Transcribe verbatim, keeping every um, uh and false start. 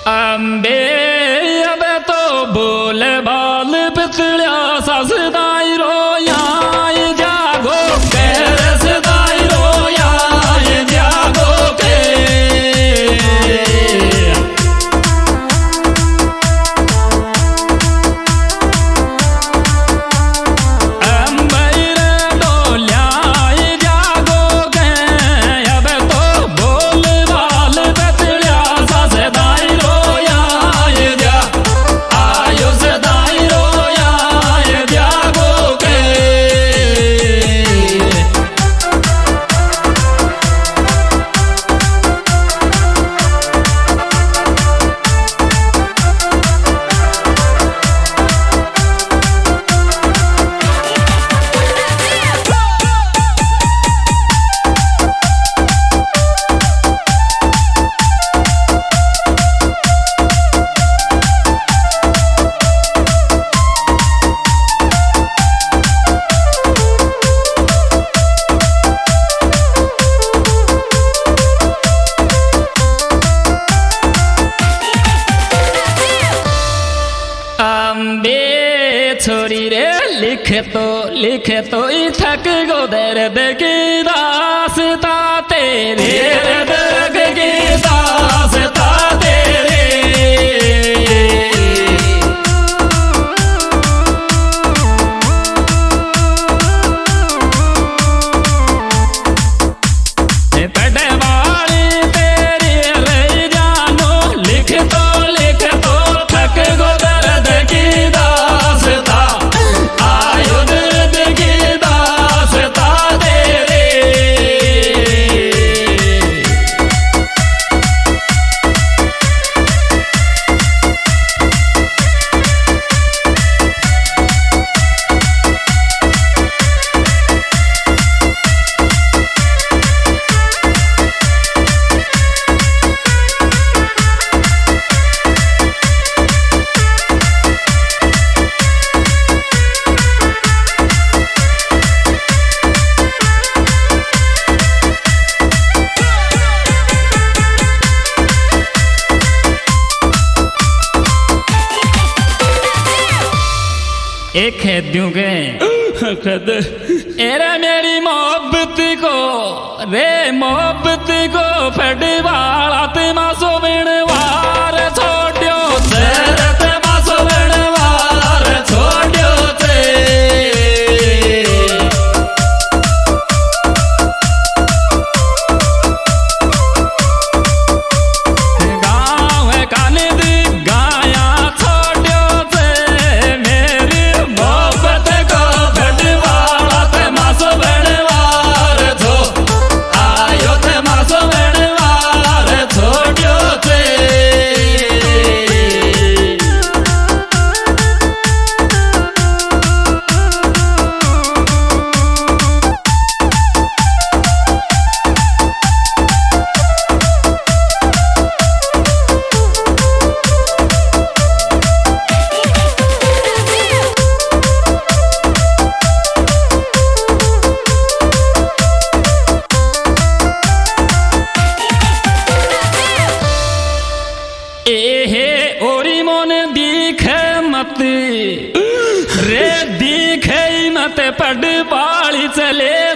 अम्बे अब तो बोल बाल पिछड़िया ससदाई रोया जागो के सदाई रोया जागो के छोरी रे लिखे तो लिखे तो थक गो दर्द की दास्ता तेरे दर्द की दास्ता तेरे पढ़े वाली तेरी रे जानो लिख तो लिख तो थक गो दर्द की एक है दूंगे एरे मेरी मोहब्बत को रे मोहब्बत को फड़ी वाला ते मासो बिनवार छोड़ियो ते मासो बिनवार छोड़ियो ते गाँव है काने दी गाया छोड़ियो ते मेरी मोहब्बत को फड़ी वाला ते मासो बिनवार छो आयो ते मासो बिनवार छोड़ियो ते एहे ओरी मन दिखे मत रे दिखे मत पड़ बाली चले